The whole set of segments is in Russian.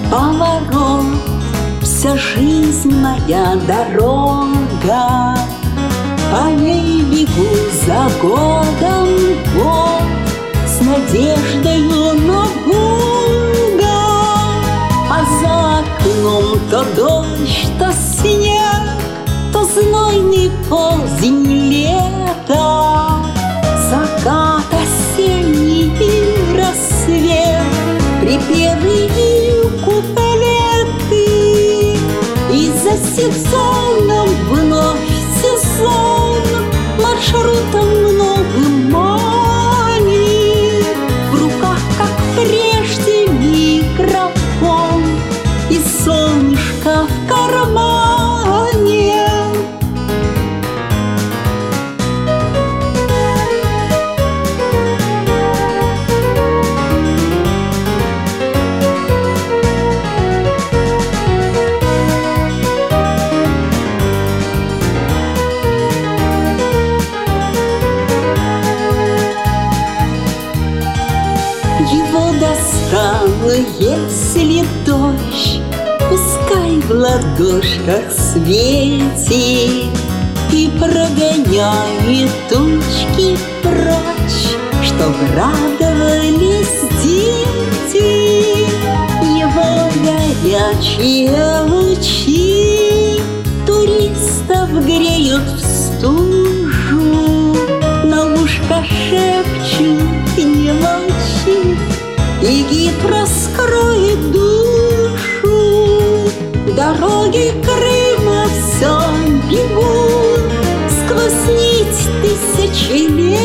поворот, вся жизнь моя дорога. По ней бегу за годом год, с надеждою на Бога. А за окном то дождь, то снег, то знойный полдень лета, закат осенний и рассвет, припевы и куплеты. И за сезоном вновь сезон маршрутом новым манит. В руках, как прежде, микрофон и солнышко в кармане. Его достану, если дождь пускай в ладошках светит и прогоняет тучки прочь, чтоб радовались дети. Его горячие лучи туристов греют в стужу, на ушко шепчут: не молчи, и гид раскроет душу. Дороги Крыма все бегут сквозь нить тысячелетий.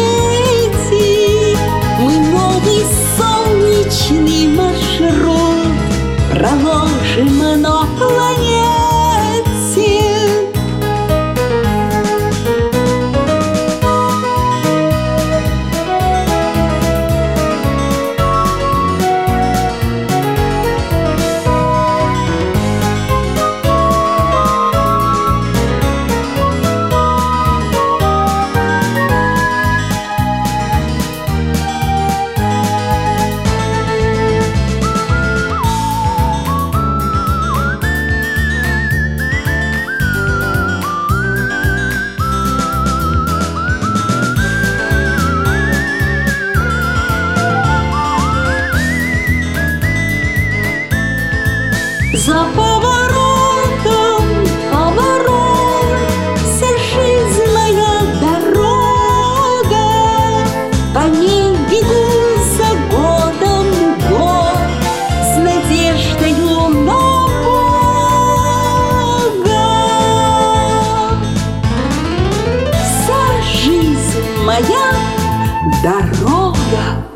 Мы новый солнечный маршрут проложим на планете. За поворотом поворот, вся жизнь моя дорога. По ней бегу за годом год, с надеждою на Бога. Вся жизнь моя дорога.